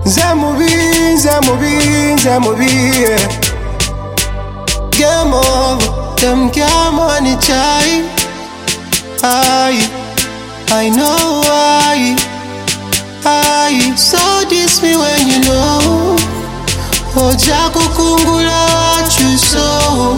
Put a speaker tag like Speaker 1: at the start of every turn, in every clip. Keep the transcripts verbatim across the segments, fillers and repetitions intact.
Speaker 1: Zamubi, Zamubi, Zamubi, yeah. Game over, them can't money chai. I, I know why. I so diss me when you know. Oja kukungula what you so,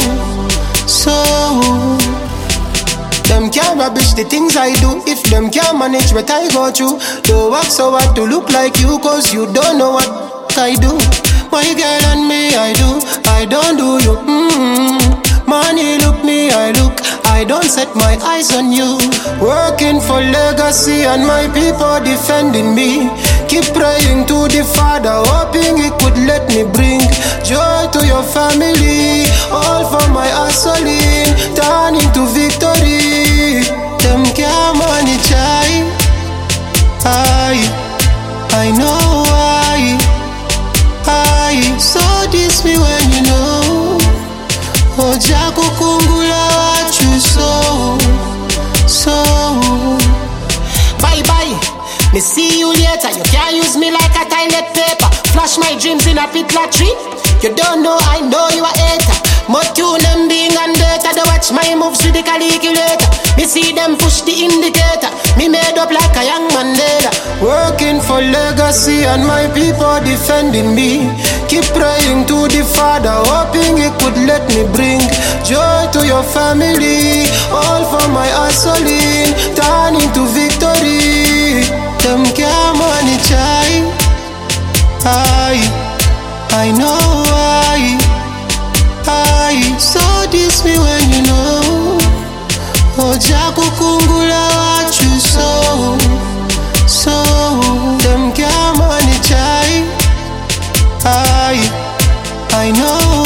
Speaker 1: so. Them can't rubbish the things I do. If them can't manage what I go through, don't work so hard to look like you, cause you don't know what I do. My girl and me, I do, I don't do you. Mm-hmm. Money look me, I look, I don't set my eyes on you. Working for legacy and my people defending me. Keep praying to the Father, hoping He could let me bring joy to your family. All for my hustling, turning to victory. Them can't money chai. I, I know why. I so diss me when you know. Oja kukungula what you so, so. Bye bye, me see you later. You can't use me like a toilet paper. Flash my dreams in a pit lottery. You don't know, I know you a hater. But you them being on data. They watch my moves with the calculator. Me see them push the indicator. Me made up like a young Mandela. Working for legacy and my people defending me. Keep praying to the Father, hoping He could let me bring joy to your family. All for my hustling, turning to victory. Them can't money chai. I, I know why. I so diss me when you know. Oja kukungula what you so, so. Them can't money chai. I, I know